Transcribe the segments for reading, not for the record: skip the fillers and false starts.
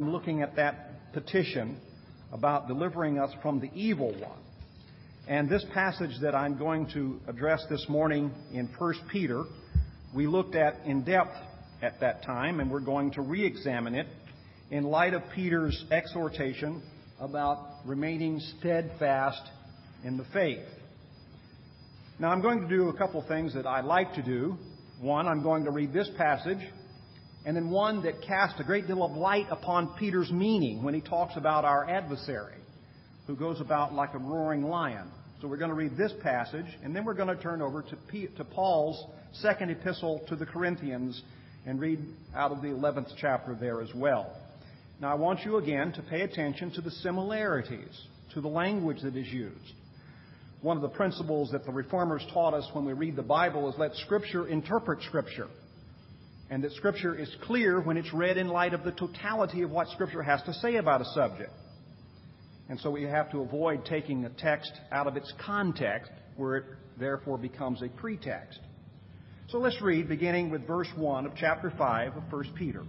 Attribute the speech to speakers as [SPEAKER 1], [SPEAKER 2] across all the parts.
[SPEAKER 1] looking at that petition about delivering us from the evil one. And this passage that I'm going to address this morning in 1 Peter, we looked at in depth at that time, and we're going to re-examine it in light of Peter's exhortation about remaining steadfast in the faith. Now, I'm going to do a couple things that I like to do. One, I'm going to read this passage, and then one that casts a great deal of light upon Peter's meaning when he talks about our adversary, who goes about like a roaring lion. So we're going to read this passage, and then we're going to turn over to Paul's second epistle to the Corinthians and read out of the 11th chapter there as well. Now, I want you again to pay attention to the similarities, to the language that is used. One of the principles that the Reformers taught us when we read the Bible is let Scripture interpret Scripture, and that Scripture is clear when it's read in light of the totality of what Scripture has to say about a subject. And so we have to avoid taking a text out of its context, where it therefore becomes a pretext. So let's read, beginning with verse 1 of chapter 5 of 1 Peter.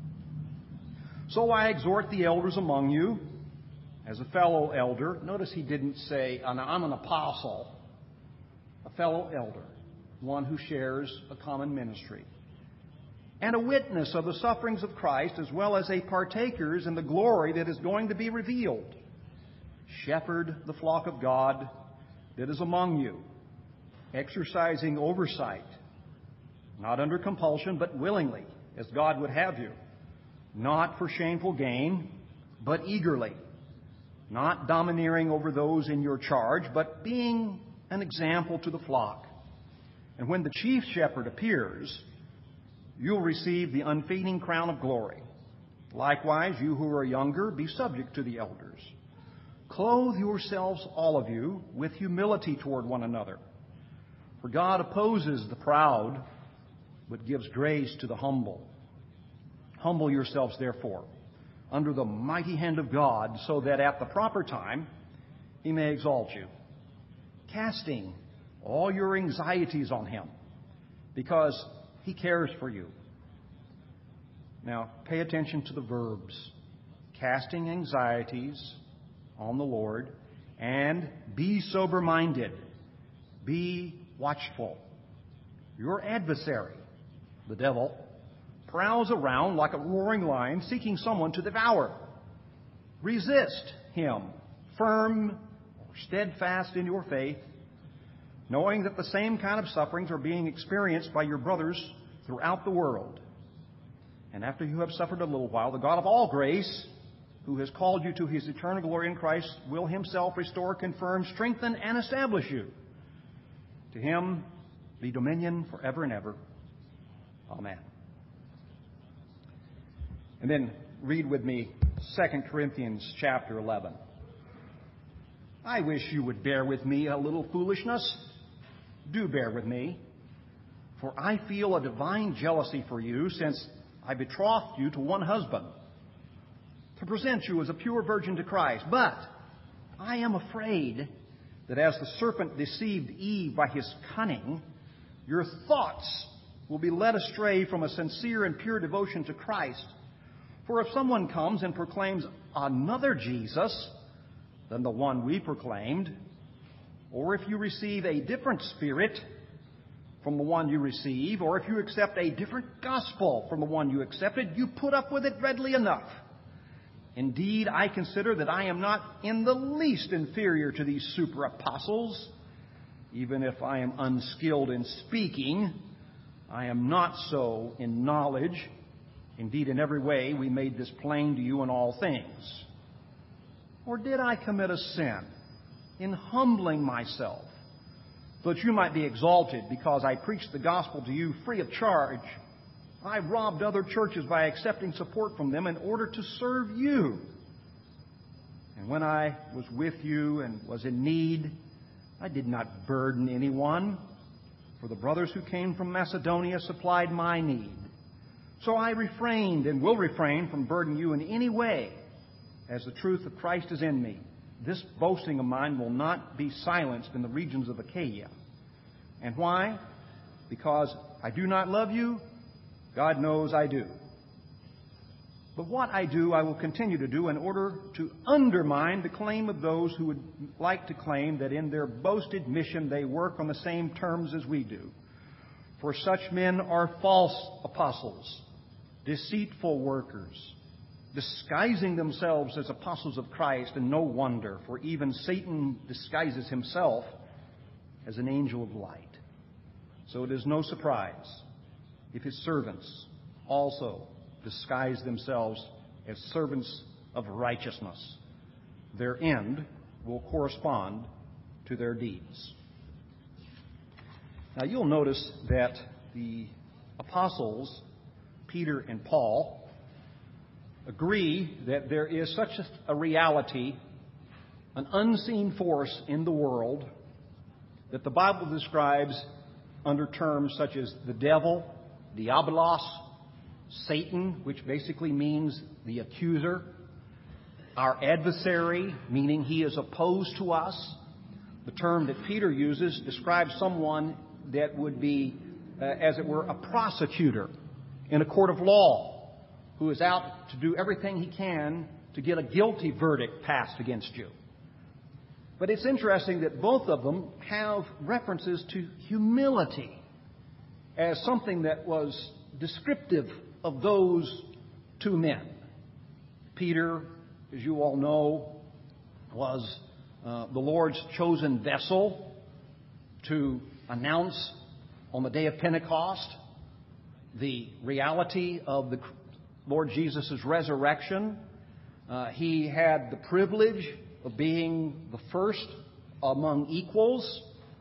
[SPEAKER 1] So I exhort the elders among you, as a fellow elder. Notice he didn't say, I'm an apostle. A fellow elder, one who shares a common ministry, and a witness of the sufferings of Christ, as well as a partakers in the glory that is going to be revealed. Shepherd the flock of God that is among you, exercising oversight, not under compulsion, but willingly, as God would have you, not for shameful gain, but eagerly, not domineering over those in your charge, but being an example to the flock. And when the chief shepherd appears, you'll receive the unfading crown of glory. Likewise, you who are younger, be subject to the elders. Clothe yourselves, all of you, with humility toward one another. For God opposes the proud, but gives grace to the humble. Humble yourselves, therefore, under the mighty hand of God, so that at the proper time He may exalt you, casting all your anxieties on Him, because He cares for you. Now, pay attention to the verbs. Casting anxieties on the Lord, and be sober-minded. Be watchful. Your adversary, the devil, prowls around like a roaring lion, seeking someone to devour. Resist him, firm or steadfast in your faith, knowing that the same kind of sufferings are being experienced by your brothers throughout the world. And after you have suffered a little while, the God of all grace, who has called you to His eternal glory in Christ, will Himself restore, confirm, strengthen, and establish you. To Him be dominion forever and ever. Amen. And then read with me 2 Corinthians chapter 11. I wish you would bear with me a little foolishness. Do bear with me. For I feel a divine jealousy for you, since I betrothed you to one husband, to present you as a pure virgin to Christ. But I am afraid that as the serpent deceived Eve by his cunning, your thoughts will be led astray from a sincere and pure devotion to Christ. For if someone comes and proclaims another Jesus than the one we proclaimed, or if you receive a different spirit from the one you receive, or if you accept a different gospel from the one you accepted, you put up with it readily enough. Indeed, I consider that I am not in the least inferior to these super apostles. Even if I am unskilled in speaking, I am not so in knowledge. Indeed, in every way, we made this plain to you in all things. Or did I commit a sin in humbling myself, so that you might be exalted because I preached the gospel to you free of charge? I robbed other churches by accepting support from them in order to serve you. And when I was with you and was in need, I did not burden anyone, for the brothers who came from Macedonia supplied my need. So I refrained and will refrain from burdening you in any way, as the truth of Christ is in me. This boasting of mine will not be silenced in the regions of Achaia. And why? Because I do not love you? God knows I do. But what I do, I will continue to do in order to undermine the claim of those who would like to claim that in their boasted mission they work on the same terms as we do. For such men are false apostles, deceitful workers, disguising themselves as apostles of Christ, and no wonder, for even Satan disguises himself as an angel of light. So it is no surprise if his servants also disguise themselves as servants of righteousness. Their end will correspond to their deeds. Now you'll notice that the apostles, Peter and Paul, agree that there is such a reality, an unseen force in the world, that the Bible describes under terms such as the devil, diabolos, Satan, which basically means the accuser, our adversary, meaning he is opposed to us. The term that Peter uses describes someone that would be, as it were, a prosecutor in a court of law who is out to do everything he can to get a guilty verdict passed against you. But it's interesting that both of them have references to humility as something that was descriptive of those two men. Peter, as you all know, was the Lord's chosen vessel to announce on the day of Pentecost the reality of the Lord Jesus' resurrection. He had the privilege of being the first among equals.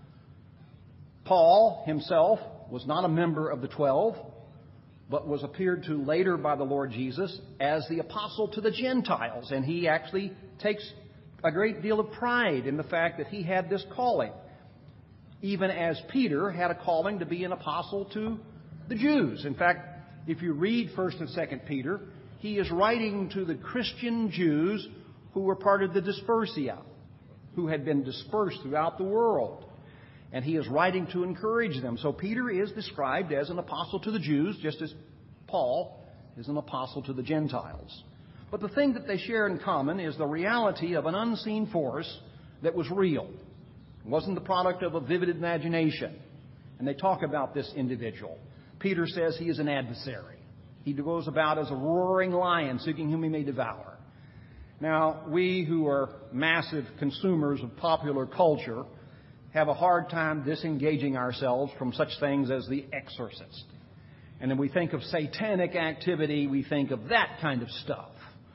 [SPEAKER 1] Paul himself was not a member of the 12, but was appeared to later by the Lord Jesus as the apostle to the Gentiles. And he actually takes a great deal of pride in the fact that he had this calling, even as Peter had a calling to be an apostle to the Jews. In fact, if you read 1st and 2nd Peter, he is writing to the Christian Jews who were part of the dispersia, who had been dispersed throughout the world. And he is writing to encourage them. So Peter is described as an apostle to the Jews, just as Paul is an apostle to the Gentiles. But the thing that they share in common is the reality of an unseen force that was real. It wasn't the product of a vivid imagination. And they talk about this individual. Peter says he is an adversary. He goes about as a roaring lion, seeking whom he may devour. Now, we who are massive consumers of popular culture have a hard time disengaging ourselves from such things as The Exorcist. And when we think of satanic activity, we think of that kind of stuff.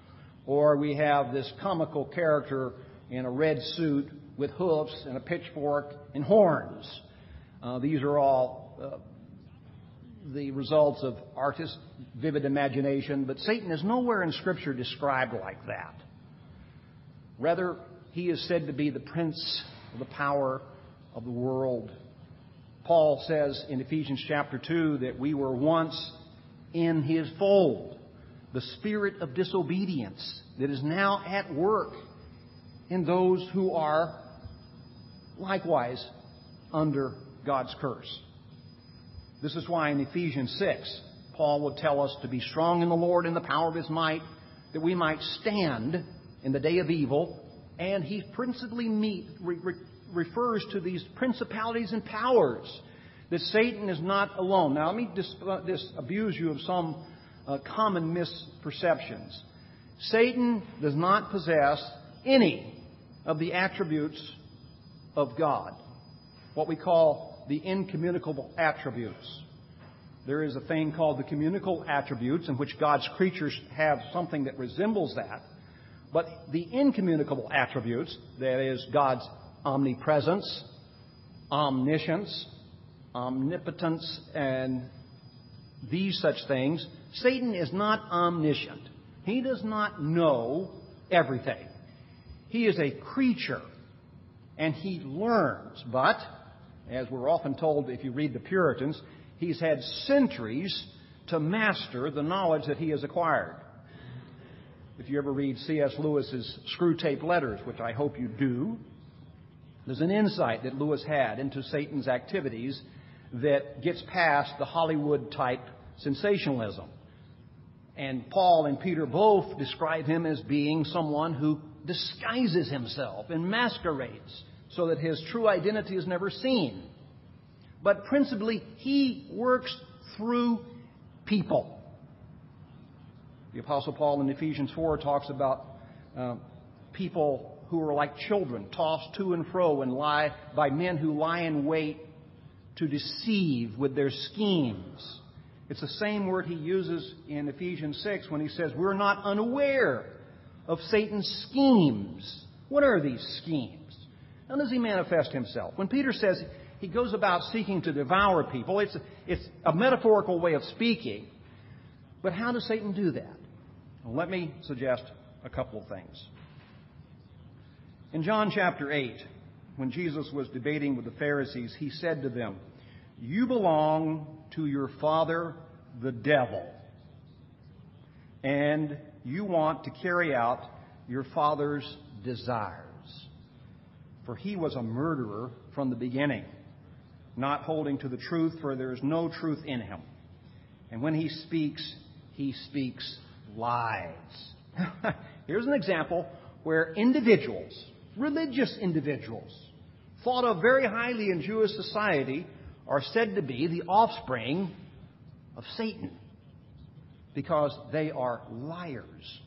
[SPEAKER 1] Or we have this comical character in a red suit with hoofs and a pitchfork and horns. These are all the results of artist vivid imagination, but Satan is nowhere in Scripture described like that. Rather, he is said to be the prince of the power of the world. Paul says in Ephesians chapter 2 that we were once in his fold, the spirit of disobedience that is now at work in those who are likewise under God's curse. This is why in Ephesians 6, Paul would tell us to be strong in the Lord and the power of his might, that we might stand in the day of evil. And he principally refers to these principalities and powers, that Satan is not alone. Now, let me disabuse you of some common misperceptions. Satan does not possess any of the attributes of God, what we call the incommunicable attributes. There is a thing called the communicable attributes, in which God's creatures have something that resembles that. But the incommunicable attributes, that is God's omnipresence, omniscience, omnipotence, and these such things, Satan is not omniscient. He does not know everything. He is a creature, and he learns. But, as we're often told if you read the Puritans, he's had centuries to master the knowledge that he has acquired. If you ever read C.S. Lewis's Screwtape Letters, which I hope you do, there's an insight that Lewis had into Satan's activities that gets past the Hollywood-type sensationalism. And Paul and Peter both describe him as being someone who disguises himself and masquerades so that his true identity is never seen. But principally, he works through people. The Apostle Paul in Ephesians 4 talks about people who are like children, tossed to and fro and lie by men who lie in wait to deceive with their schemes. It's the same word he uses in Ephesians 6 when he says, we're not unaware of Satan's schemes. What are these schemes? How does he manifest himself? When Peter says he goes about seeking to devour people, it's a metaphorical way of speaking. But how does Satan do that? Well, let me suggest a couple of things. In John chapter 8, when Jesus was debating with the Pharisees, he said to them, you belong to your father, the devil, and you want to carry out your father's desires. For he was a murderer from the beginning, not holding to the truth, for there is no truth in him. And when he speaks lies. Here's an example where individuals, religious individuals, thought of very highly in Jewish society, are said to be the offspring of Satan because they are liars.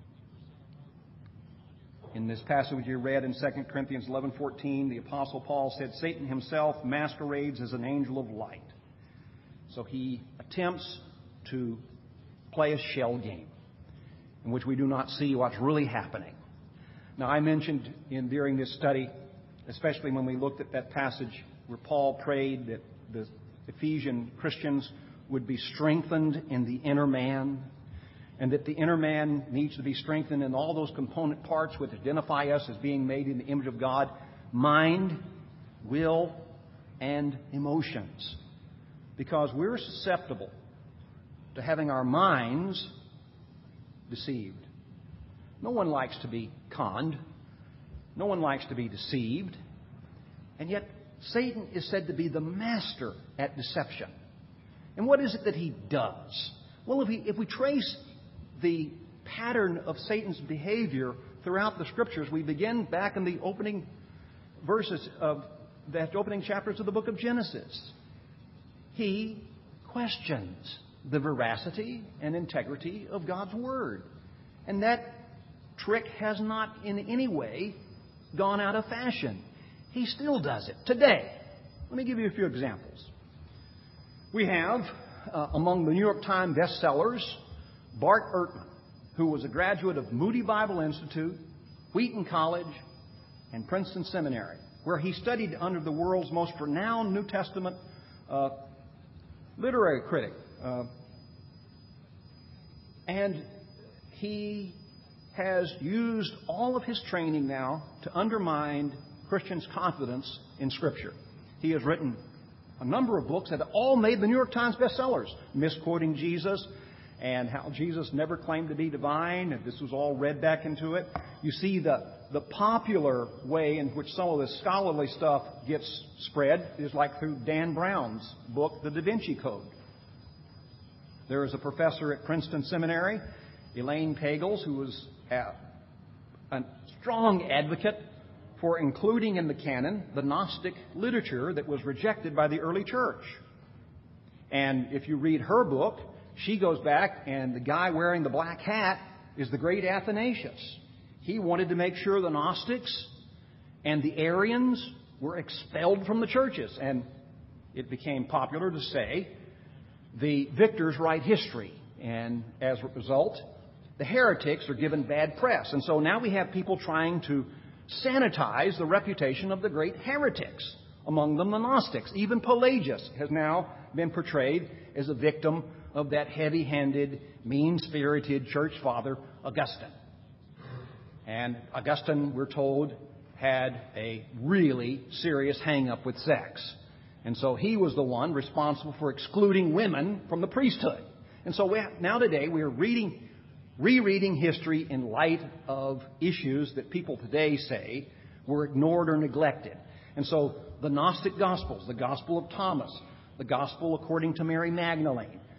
[SPEAKER 1] In this passage you read in 2 Corinthians 11:14, the Apostle Paul said, Satan himself masquerades as an angel of light. So he attempts to play a shell game in which we do not see what's really happening. Now, I mentioned during this study, especially when we looked at that passage where Paul prayed that the Ephesian Christians would be strengthened in the inner man, and that the inner man needs to be strengthened in all those component parts which identify us as being made in the image of God: mind, will, and emotions. Because we're susceptible to having our minds deceived. No one likes to be conned. No one likes to be deceived. And yet, Satan is said to be the master at deception. And what is it that he does? Well, if we trace the pattern of Satan's behavior throughout the Scriptures, we begin back in the opening verses of the opening chapters of the book of Genesis. He questions the veracity and integrity of God's Word. And that trick has not in any way gone out of fashion. He still does it today. Let me give you a few examples. We have, among the New York Times bestsellers, Bart Ehrman, who was a graduate of Moody Bible Institute, Wheaton College, and Princeton Seminary, where he studied under the world's most renowned New Testament literary critic. And he has used all of his training now to undermine Christians' confidence in Scripture. He has written a number of books that all made the New York Times bestsellers, misquoting Jesus and how Jesus never claimed to be divine, and this was all read back into it. You see the popular way in which some of the scholarly stuff gets spread is like through Dan Brown's book, The Da Vinci Code. There is a professor at Princeton Seminary, Elaine Pagels, who was a strong advocate for including in the canon the Gnostic literature that was rejected by the early church. And if you read her book, she goes back, and the guy wearing the black hat is the great Athanasius. He wanted to make sure the Gnostics and the Arians were expelled from the churches. And it became popular to say the victors write history. And as a result, the heretics are given bad press. And so now we have people trying to sanitize the reputation of the great heretics, among them the Gnostics. Even Pelagius has now been portrayed as a victim of that heavy-handed, mean-spirited church father, Augustine. And Augustine, we're told, had a really serious hang-up with sex. And so he was the one responsible for excluding women from the priesthood. And so now today we are rereading history in light of issues that people today say were ignored or neglected. And so the Gnostic Gospels, the Gospel of Thomas, the Gospel according to Mary Magdalene,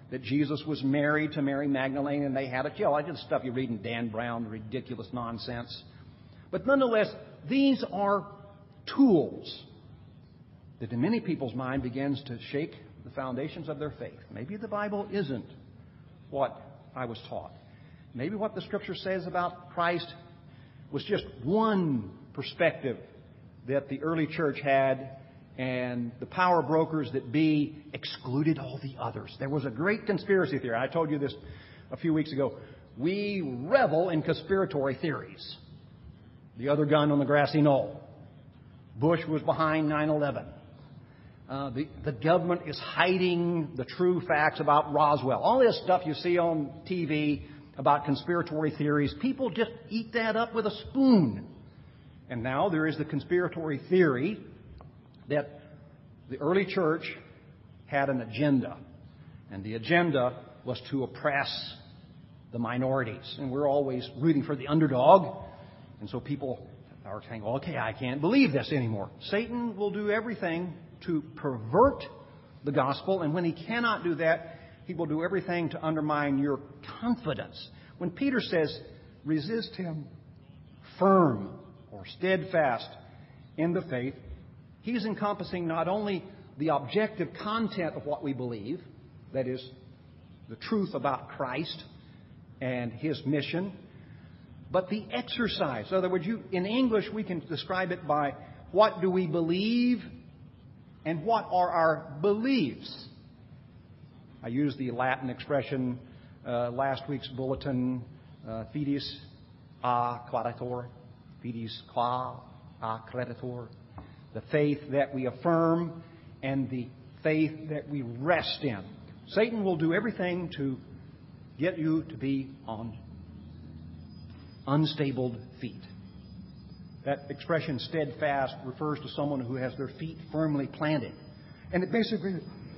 [SPEAKER 1] that Jesus was married to Mary Magdalene and they had a child. I did stuff you read in Dan Brown, ridiculous nonsense. But nonetheless, these are tools that in many people's mind begins to shake the foundations of their faith. Maybe the Bible isn't what I was taught. Maybe what the Scripture says about Christ was just one perspective that the early church had, and the power brokers that be excluded all the others. There was a great conspiracy theory. I told you this a few weeks ago. We revel in conspiratory theories. The other gun on the grassy knoll. Bush was behind 9/11. The government is hiding the true facts about Roswell. All this stuff you see on TV about conspiratory theories, people just eat that up with a spoon. And now there is the conspiratory theory that the early church had an agenda. And the agenda was to oppress the minorities. And we're always rooting for the underdog. And so people are saying, okay, I can't believe this anymore. Satan will do everything to pervert the gospel. And when he cannot do that, he will do everything to undermine your confidence. When Peter says, resist him firm or steadfast in the faith, he's encompassing not only the objective content of what we believe, that is, the truth about Christ and his mission, but the exercise. In other words, in English, we can describe it by what do we believe and what are our beliefs. I used the Latin expression last week's bulletin, fides a creditor, fides qua a creditor, the faith that we affirm and the faith that we rest in. Satan will do everything to get you to be on unstable feet. That expression, steadfast, refers to someone who has their feet firmly planted. And it basically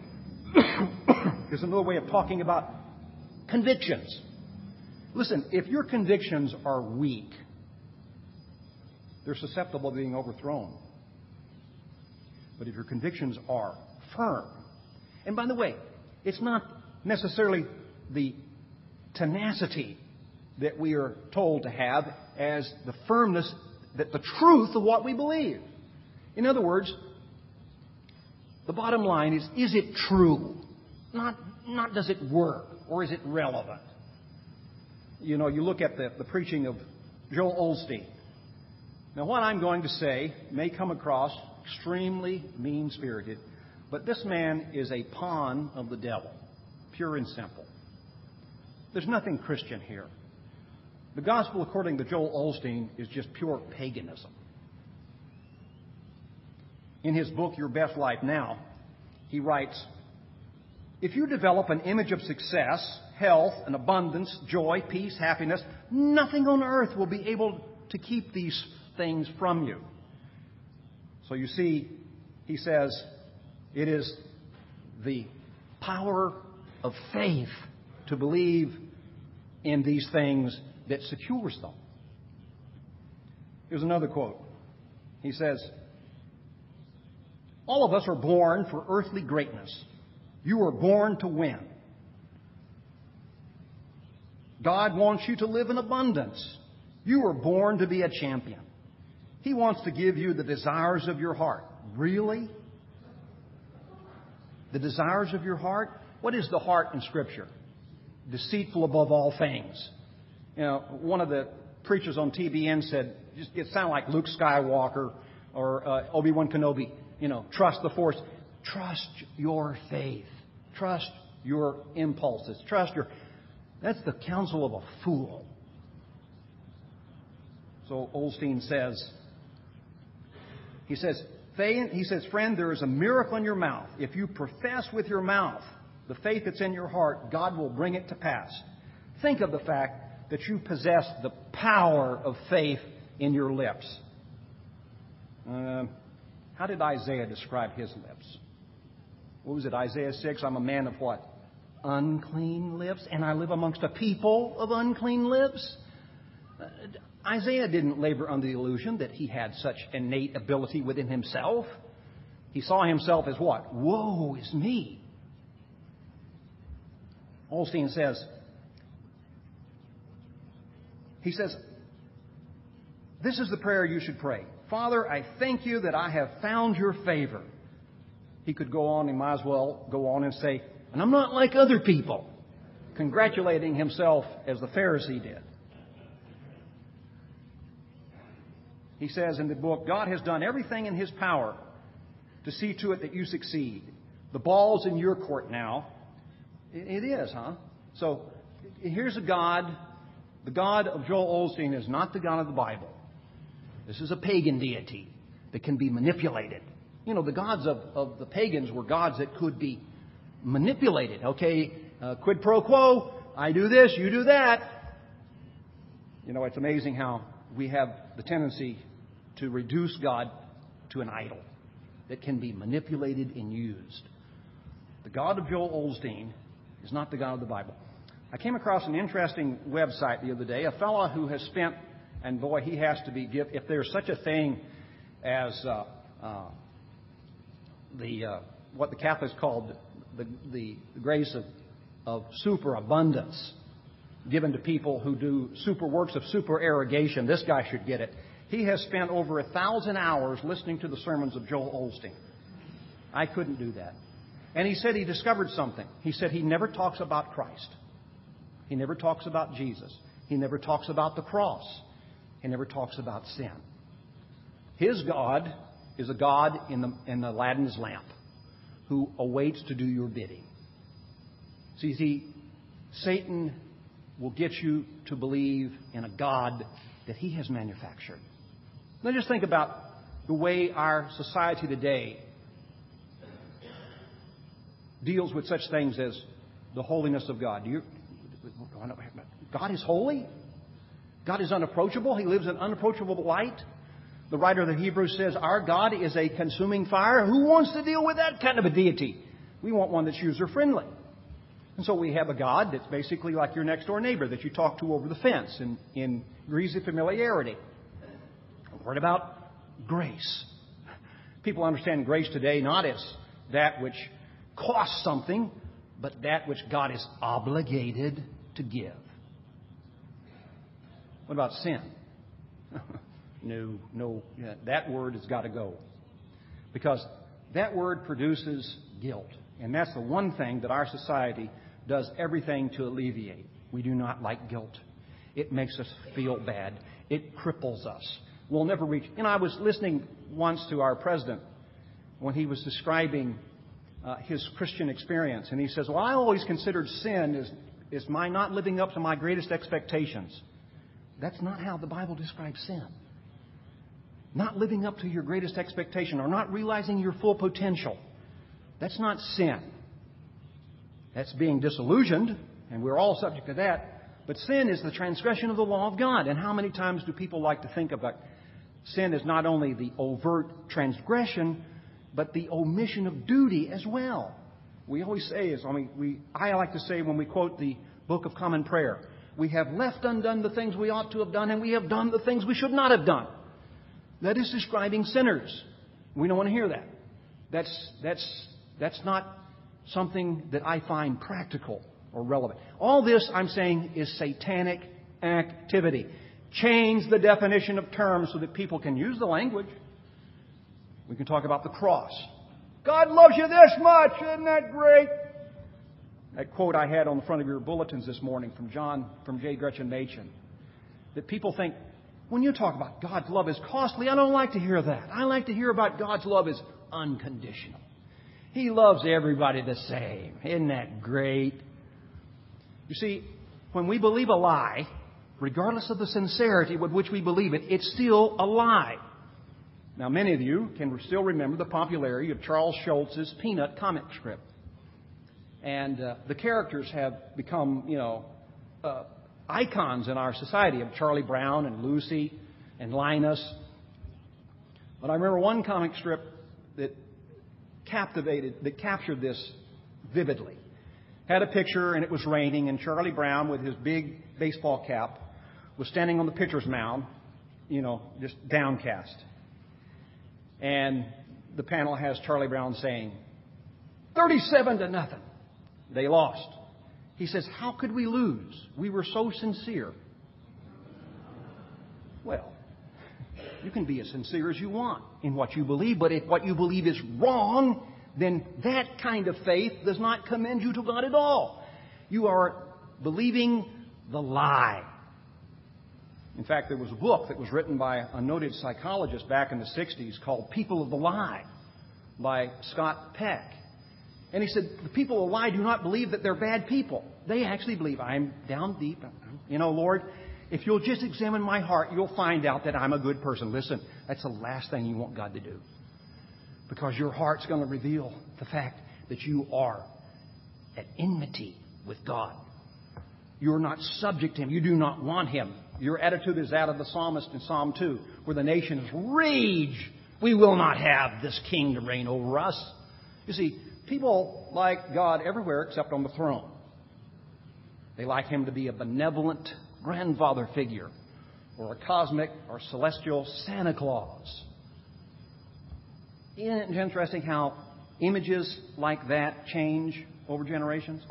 [SPEAKER 1] is another way of talking about convictions. Listen, if your convictions are weak, they're susceptible to being overthrown. But if your convictions are firm, and by the way, it's not necessarily the tenacity that we are told to have as the firmness, that the truth of what we believe. In other words, the bottom line is it true? Not does it work or is it relevant? You know, you look at the preaching of Joel Osteen. Now, what I'm going to say may come across extremely mean-spirited, but this man is a pawn of the devil, pure and simple. There's nothing Christian here. The gospel, according to Joel Osteen, is just pure paganism. In his book, Your Best Life Now, he writes, if you develop an image of success, health, and abundance, joy, peace, happiness, nothing on earth will be able to keep these things from you. So you see, he says, it is the power of faith to believe in these things that secures them. Here's another quote. He says, all of us are born for earthly greatness. You were born to win. God wants you to live in abundance. You were born to be a champion. He wants to give you the desires of your heart. Really? The desires of your heart? What is the heart in Scripture? Deceitful above all things. You know, one of the preachers on TBN said, it sounded like Luke Skywalker or Obi-Wan Kenobi. You know, trust the Force. Trust your faith. Trust your impulses. That's the counsel of a fool. So Osteen says, he says, friend, there is a miracle in your mouth. If you profess with your mouth the faith that's in your heart, God will bring it to pass. Think of the fact that you possess the power of faith in your lips. How did Isaiah describe his lips? What was it, Isaiah 6? I'm a man of what? Unclean lips, and I live amongst a people of unclean lips. Isaiah didn't labor under the illusion that he had such innate ability within himself. He saw himself as what? Woe is me. Osteen says, this is the prayer you should pray. Father, I thank you that I have found your favor. He could go on, he might as well go on and say, and I'm not like other people, congratulating himself as the Pharisee did. He says in the book, God has done everything in His power to see to it that you succeed. The ball's in your court now. It is, huh? So here's a God. The God of Joel Osteen is not the God of the Bible. This is a pagan deity that can be manipulated. You know, the gods of the pagans were gods that could be manipulated. Okay, quid pro quo, I do this, you do that. You know, it's amazing how we have the tendency to reduce God to an idol that can be manipulated and used. The God of Joel Osteen is not the God of the Bible. I came across an interesting website the other day. A fellow who has spent, and boy, he has to be, if there's such a thing as what the Catholics called the grace of superabundance given to people who do super works of supererogation, this guy should get it. He has spent over 1,000 hours listening to the sermons of Joel Osteen. I couldn't do that. And he said he discovered something. He said he never talks about Christ. He never talks about Jesus. He never talks about the cross. He never talks about sin. His God is a God in Aladdin's lamp who awaits to do your bidding. See, Satan will get you to believe in a God that he has manufactured. Now just think about the way our society today deals with such things as the holiness of God. God is holy? God is unapproachable? He lives in unapproachable light? The writer of the Hebrews says, our God is a consuming fire. Who wants to deal with that kind of a deity? We want one that's user-friendly. And so we have a God that's basically like your next-door neighbor that you talk to over the fence in greasy familiarity. What about grace? People understand grace today not as that which costs something, but that which God is obligated to give. What about sin? No, that word has got to go. Because that word produces guilt. And that's the one thing that our society does everything to alleviate. We do not like guilt. It makes us feel bad. It cripples us. We'll never reach. And I was listening once to our president when he was describing his Christian experience. And he says, well, I always considered sin as my not living up to my greatest expectations. That's not how the Bible describes sin. Not living up to your greatest expectation or not realizing your full potential. That's not sin. That's being disillusioned, and we're all subject to that. But sin is the transgression of the law of God. And how many times do people like to think about sin as not only the overt transgression, but the omission of duty as well? We always say, I like to say when we quote the Book of Common Prayer, we have left undone the things we ought to have done, and we have done the things we should not have done. That is describing sinners. We don't want to hear that. That's not something that I find practical or relevant. All this, I'm saying, is satanic activity. Change the definition of terms so that people can use the language. We can talk about the cross. God loves you this much. Isn't that great? That quote I had on the front of your bulletins this morning from J. Gretchen Machen. That people think, when you talk about God's love is costly, I don't like to hear that. I like to hear about God's love is unconditional. He loves everybody the same. Isn't that great? You see, when we believe a lie, regardless of the sincerity with which we believe it, it's still a lie. Now, many of you can still remember the popularity of Charles Schulz's Peanut comic strip. And the characters have become, icons in our society of Charlie Brown and Lucy and Linus. But I remember one comic strip that captured this vividly. Had a picture and it was raining, and Charlie Brown with his big baseball cap was standing on the pitcher's mound, just downcast. And the panel has Charlie Brown saying, 37-0. They lost. He says, how could we lose? We were so sincere. Well, you can be as sincere as you want in what you believe, but if what you believe is wrong, then that kind of faith does not commend you to God at all. You are believing the lie. In fact, there was a book that was written by a noted psychologist back in the 60s called People of the Lie by Scott Peck. And he said, the people of the lie do not believe that they're bad people. They actually believe, I'm down deep. Lord, if you'll just examine my heart, you'll find out that I'm a good person. Listen, that's the last thing you want God to do. Because your heart's going to reveal the fact that you are at enmity with God. You're not subject to Him. You do not want Him. Your attitude is that of the psalmist in Psalm 2, where the nations rage. We will not have this king to reign over us. You see, people like God everywhere except on the throne. They like Him to be a benevolent grandfather figure or a cosmic or celestial Santa Claus. Isn't it interesting how images like that change over generations?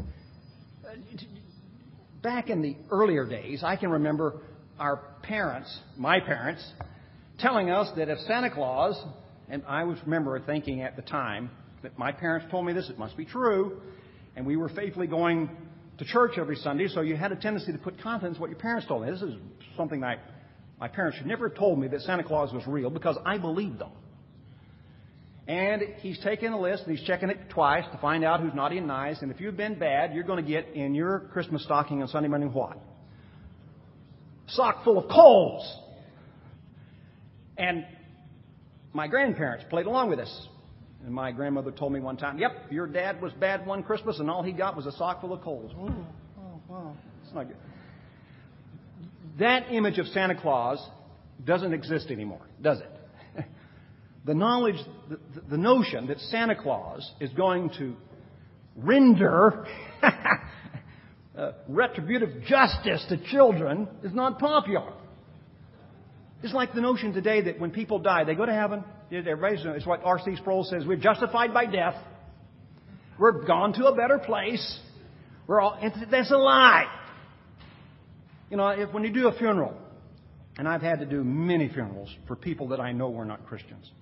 [SPEAKER 1] Back in the earlier days, I can remember our parents, my parents, telling us that if Santa Claus, and I remember thinking at the time that my parents told me this, it must be true, and we were faithfully going to church every Sunday, so you had a tendency to put confidence in what your parents told me. This is something that my parents should never have told me, that Santa Claus was real, because I believed them. And he's taking a list and he's checking it twice to find out who's naughty and nice. And if you've been bad, you're going to get in your Christmas stocking on Sunday morning what? Sock full of coals. And my grandparents played along with this. And my grandmother told me one time, yep, your dad was bad one Christmas and all he got was a sock full of coals. Oh, wow. It's not good. That image of Santa Claus doesn't exist anymore, does it? The knowledge, the notion that Santa Claus is going to render retributive justice to children is not popular. It's like the notion today that when people die, they go to heaven. It's what R.C. Sproul says, we're justified by death. We're gone to a better place. That's a lie. When you do a funeral, and I've had to do many funerals for people that I know were not Christians.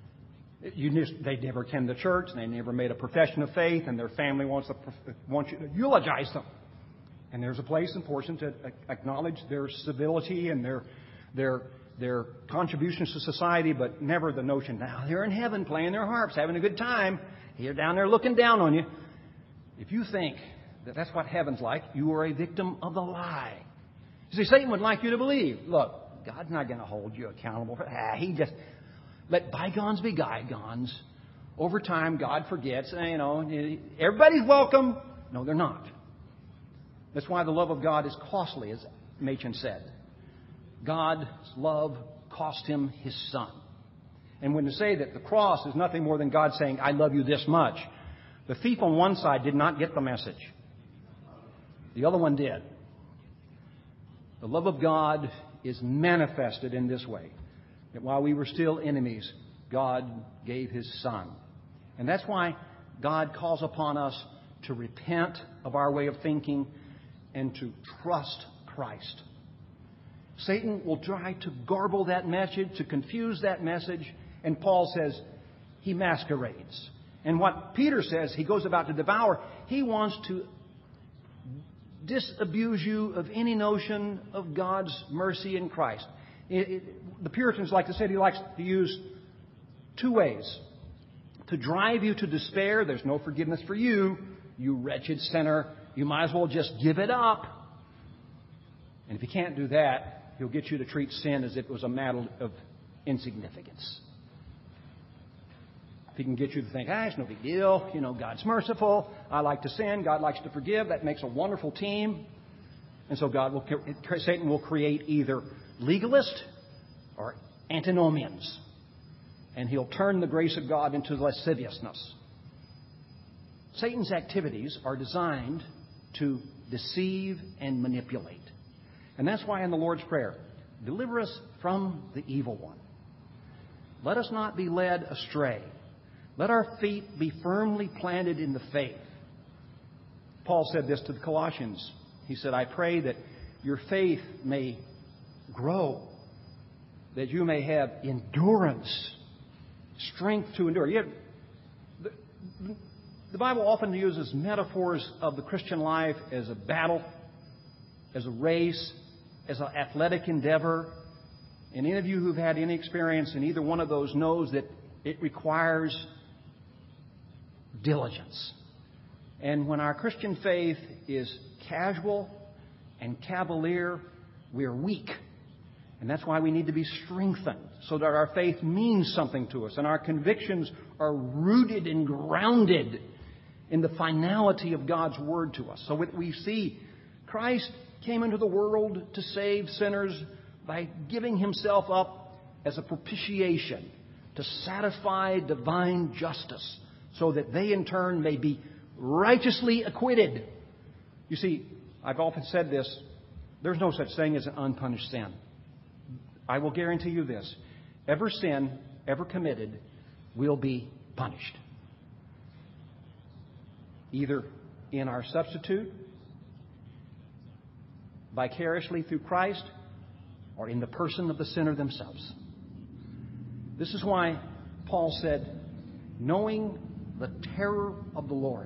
[SPEAKER 1] They never attend the church, and they never made a profession of faith, and their family wants you to eulogize them. And there's a place and portion to acknowledge their civility and their contributions to society, but never the notion, now they're in heaven playing their harps, having a good time. You're down there looking down on you. If you think that that's what heaven's like, you are a victim of the lie. You see, Satan would like you to believe, look, God's not going to hold you accountable for that. He just... Let bygones be bygones. Over time, God forgets. Everybody's welcome. No, they're not. That's why the love of God is costly, as Machen said. God's love cost Him His Son. And when to say that the cross is nothing more than God saying, I love you this much, the thief on one side did not get the message. The other one did. The love of God is manifested in this way. That while we were still enemies, God gave His Son. And that's why God calls upon us to repent of our way of thinking and to trust Christ. Satan will try to garble that message, to confuse that message, and Paul says he masquerades. And what Peter says he goes about to devour, he wants to disabuse you of any notion of God's mercy in Christ. The Puritans like to say he likes to use two ways. To drive you to despair, there's no forgiveness for you, you wretched sinner. You might as well just give it up. And if he can't do that, he'll get you to treat sin as if it was a matter of insignificance. If he can get you to think, it's no big deal. God's merciful. I like to sin. God likes to forgive. That makes a wonderful team. And so Satan will create either legalist or antinomians. And he'll turn the grace of God into lasciviousness. Satan's activities are designed to deceive and manipulate. And that's why in the Lord's Prayer, deliver us from the evil one. Let us not be led astray. Let our feet be firmly planted in the faith. Paul said this to the Colossians. He said, I pray that your faith may grow, that you may have endurance, strength to endure. The Bible often uses metaphors of the Christian life as a battle, as a race, as an athletic endeavor. And any of you who've had any experience in either one of those knows that it requires diligence. And when our Christian faith is casual and cavalier, we are weak. And that's why we need to be strengthened, so that our faith means something to us and our convictions are rooted and grounded in the finality of God's Word to us. So we see Christ came into the world to save sinners by giving Himself up as a propitiation to satisfy divine justice, so that they in turn may be righteously acquitted. You see, I've often said this, there's no such thing as an unpunished sin. I will guarantee you this, every sin ever committed will be punished. Either in our substitute, vicariously through Christ, or in the person of the sinner themselves. This is why Paul said, knowing the terror of the Lord.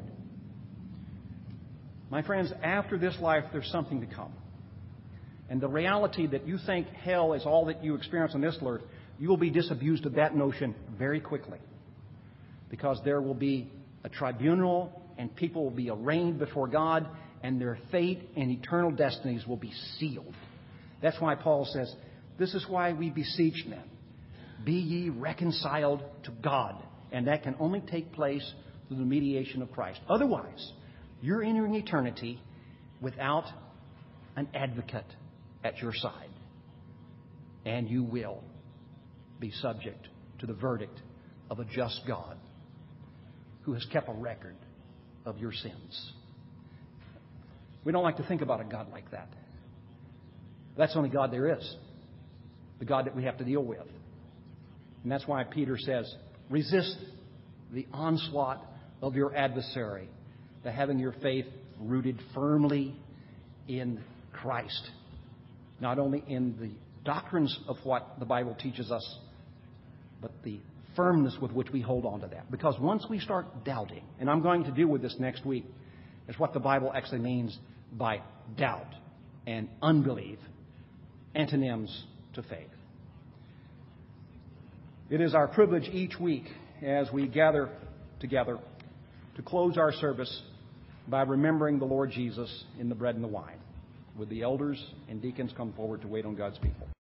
[SPEAKER 1] My friends, after this life, there's something to come. And the reality that you think hell is all that you experience on this earth, you will be disabused of that notion very quickly. Because there will be a tribunal and people will be arraigned before God and their fate and eternal destinies will be sealed. That's why Paul says, this is why we beseech men. Be ye reconciled to God. And that can only take place through the mediation of Christ. Otherwise, you're entering eternity without an advocate at your side. And you will be subject to the verdict of a just God who has kept a record of your sins. We don't like to think about a God like that. That's the only God there is. The God that we have to deal with. And that's why Peter says, resist the onslaught of your adversary by having your faith rooted firmly in Christ. Not only in the doctrines of what the Bible teaches us, but the firmness with which we hold on to that. Because once we start doubting, and I'm going to deal with this next week, is what the Bible actually means by doubt and unbelief, antonyms to faith. It is our privilege each week as we gather together to close our service by remembering the Lord Jesus in the bread and the wine. Would the elders and deacons come forward to wait on God's people?